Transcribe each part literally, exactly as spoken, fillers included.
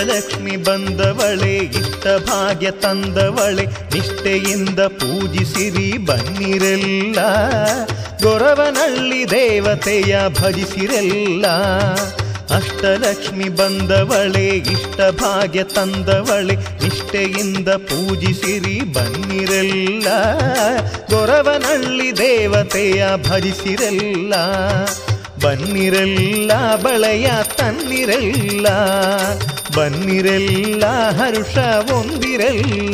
ಅಷ್ಟಲಕ್ಷ್ಮಿ ಬಂದವಳೆ ಇಷ್ಟ ಭಾಗ್ಯ ತಂದವಳೆ ನಿಷ್ಠೆಯಿಂದ ಪೂಜಿಸಿರಿ ಬನ್ನಿರೆಲ್ಲ ಗೊರವನಳ್ಳಿ ದೇವತೆಯ ಭಜಿಸಿರೆಲ್ಲ ಅಷ್ಟಲಕ್ಷ್ಮಿ ಬಂದವಳೆ ಇಷ್ಟ ಭಾಗ್ಯ ತಂದವಳೆ ನಿಷ್ಠೆಯಿಂದ ಪೂಜಿಸಿರಿ ಬನ್ನಿರೆಲ್ಲ ಗೊರವನಳ್ಳಿ ದೇವತೆಯ ಭಜಿಸಿರೆಲ್ಲ ಬನ್ನಿರೆಲ್ಲ ಬಳೆಯ ತನ್ನಿರೆಲ್ಲ ಬನ್ನಿರೆಲ್ಲ ಹರುಷ ಹೊಂದಿರೆಲ್ಲ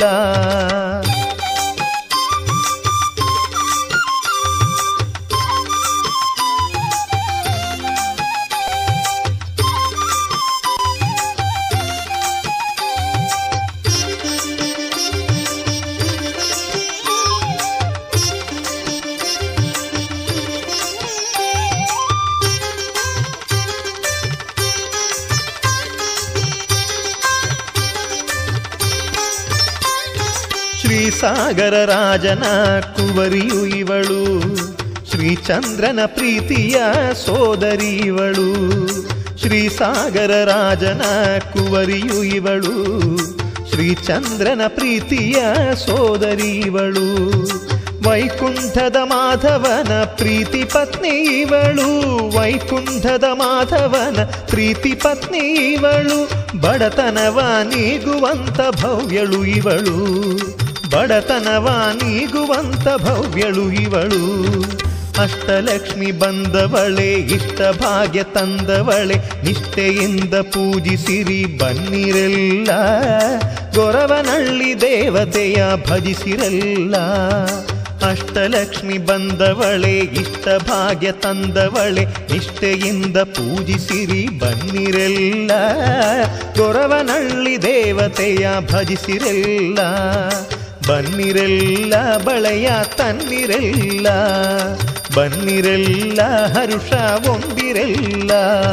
ಶ್ರೀಸಾಗರ ರಾಜನ ಕುವರಿಯು ಇವಳು ಶ್ರೀಚಂದ್ರನ ಪ್ರೀತಿಯ ಸೋದರಿ ಇವಳು ಶ್ರೀಸಾಗರ ರಾಜನ ಕುವರಿಯು ಇವಳು ಶ್ರೀಚಂದ್ರನ ಪ್ರೀತಿಯ ಸೋದರಿ ಇವಳು ವೈಕುಂಠದ ಮಾಧವನ ಪ್ರೀತಿ ಪತ್ನಿ ಇವಳು ವೈಕುಂಠದ ಮಾಧವನ ಪ್ರೀತಿ ಪತ್ನಿ ಇವಳು ಬಡತನವ ನೀಗುವಂತ ಭವ್ಯಳು ಇವಳು ಬಡತನವ ನೀಗುವಂತ ಭವ್ಯಳು ಇವಳು ಅಷ್ಟಲಕ್ಷ್ಮಿ ಬಂದವಳೆ ಇಷ್ಟ ಭಾಗ್ಯ ತಂದವಳೆ ನಿಷ್ಠೆಯಿಂದ ಪೂಜಿಸಿರಿ ಬನ್ನಿರೆಲ್ಲ ಗೊರವನಳ್ಳಿ ದೇವತೆಯ ಭಜಿಸಿರಲ್ಲ ಅಷ್ಟಲಕ್ಷ್ಮಿ ಬಂದವಳೆ ಇಷ್ಟ ಭಾಗ್ಯ ತಂದವಳೆ ನಿಷ್ಠೆಯಿಂದ ಪೂಜಿಸಿರಿ ಬನ್ನಿರೆಲ್ಲ ಗೊರವನಳ್ಳಿ ದೇವತೆಯ ಭಜಿಸಿರೆಲ್ಲ ಬನ್ನಿರೆಲ್ಲ ಬಳೆಯ ತನ್ನಿರೆಲ್ಲ ಬನ್ನಿರೆಲ್ಲ ಹರುಷ ಹೊಂದಿರೆಲ್ಲ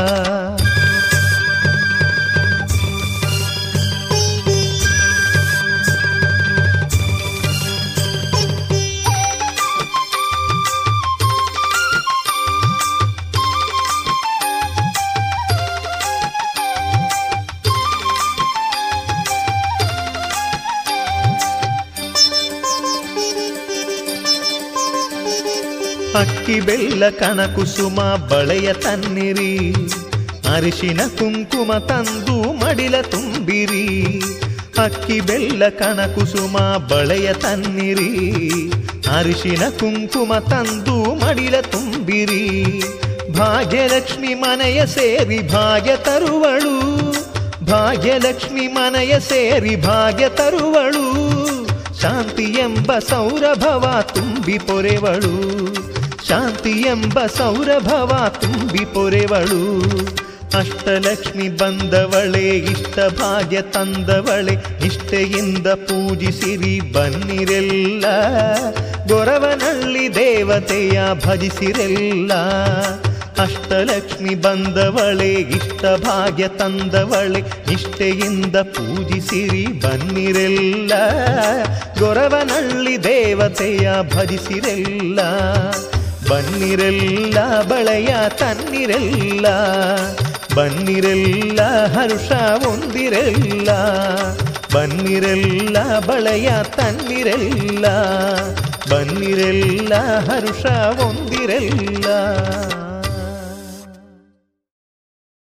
ಅಕ್ಕಿ ಬೆಲ್ಲ ಕಣಕುಸುಮ ಬಳೆಯ ತನ್ನಿರಿ ಅರಿಶಿನ ಕುಂಕುಮ ತಂದು ಮಡಿಲ ತುಂಬಿರಿ ಅಕ್ಕಿ ಬೆಲ್ಲ ಕಣಕುಸುಮ ಬಳೆಯ ತನ್ನಿರಿ ಅರಿಶಿನ ಕುಂಕುಮ ತಂದು ಮಡಿಲ ತುಂಬಿರಿ ಭಾಗ್ಯಲಕ್ಷ್ಮಿ ಮನೆಯ ಸೇರಿ ಭಾಗ್ಯ ತರುವಳು ಭಾಗ್ಯಲಕ್ಷ್ಮಿ ಮನೆಯ ಸೇರಿ ಭಾಗ್ಯ ತರುವಳು ಶಾಂತಿ ಎಂಬ ಸೌರಭವ ತುಂಬಿ ಪೊರೆವಳು ಶಾಂತಿ ಎಂಬ ಸೌರಭವ ತುಂಬಿ ಪೊರೆವಳು ಅಷ್ಟಲಕ್ಷ್ಮಿ ಬಂದವಳೆ ಇಷ್ಟ ಭಾಗ್ಯ ತಂದವಳೆ ನಿಷ್ಠೆಯಿಂದ ಪೂಜಿಸಿರಿ ಬನ್ನಿರೆಲ್ಲ ಗೊರವನಳ್ಳಿ ದೇವತೆಯ ಭಜಿಸಿರೆಲ್ಲ ಅಷ್ಟಲಕ್ಷ್ಮಿ ಬಂದವಳೆ ಇಷ್ಟ ಭಾಗ್ಯ ತಂದವಳೆ ನಿಷ್ಠೆಯಿಂದ ಪೂಜಿಸಿರಿ ಬನ್ನಿರೆಲ್ಲ ಗೊರವನಳ್ಳಿ ದೇವತೆಯ ಭಜಿಸಿರೆಲ್ಲ ಬನ್ನಿರೆಲ್ಲ ಬಳೆಯ ತನ್ನಿರೆಲ್ಲ ಬನ್ನಿರೆಲ್ಲ ಹರುಷ ಹೊಂದಿರೆಲ್ಲ ಬನ್ನಿರೆಲ್ಲ ಬಳೆಯ ತನ್ನಿರೆಲ್ಲ ಬನ್ನಿರೆಲ್ಲ ಹರುಷ ಹೊಂದಿರೆಲ್ಲ